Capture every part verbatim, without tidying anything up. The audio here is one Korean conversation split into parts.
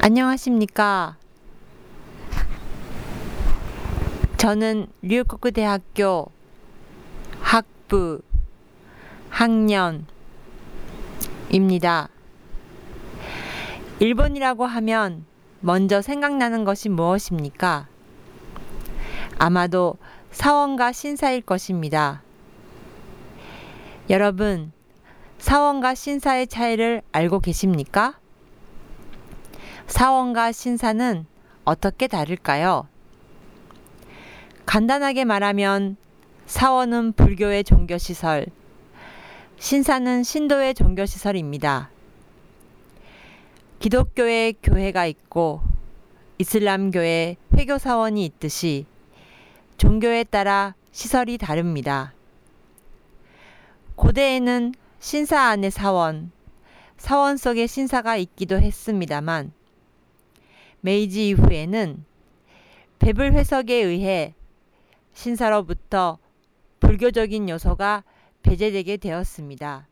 안녕하십니까. 저는 류코크 대학교 학부 학년입니다. 일본이라고 하면 먼저 생각나는 것이 무엇입니까? 아마도 사원과 신사일 것입니다. 여러분, 사원과 신사의 차이를 알고 계십니까? 사원과 신사는 어떻게 다를까요? 간단하게 말하면 사원은 불교의 종교시설, 신사는 신도의 종교시설입니다. 기독교의 교회가 있고 이슬람교의 회교사원이 있듯이 종교에 따라 시설이 다릅니다. 고대에는 신사 안에 사원, 사원 속에 신사가 있기도 했습니다만 메이지 이후에는 배불 해석에 의해 신사로부터 불교적인 요소가 배제되게 되었습니다.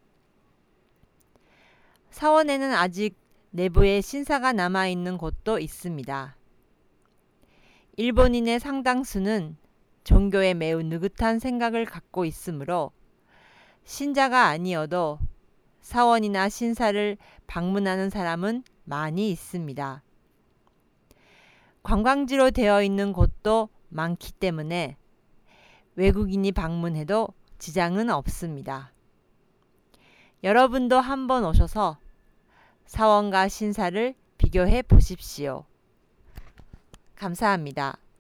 사원에는 아직 내부에 신사가 남아있는 곳도 있습니다. 일본인의 상당수는 종교에 매우 느긋한 생각을 갖고 있으므로 신자가 아니어도 사원이나 신사를 방문하는 사람은 많이 있습니다. 관광지로 되어 있는 곳도 많기 때문에 외국인이 방문해도 지장은 없습니다. 여러분도 한번 오셔서 사원과 신사를 비교해 보십시오. 감사합니다.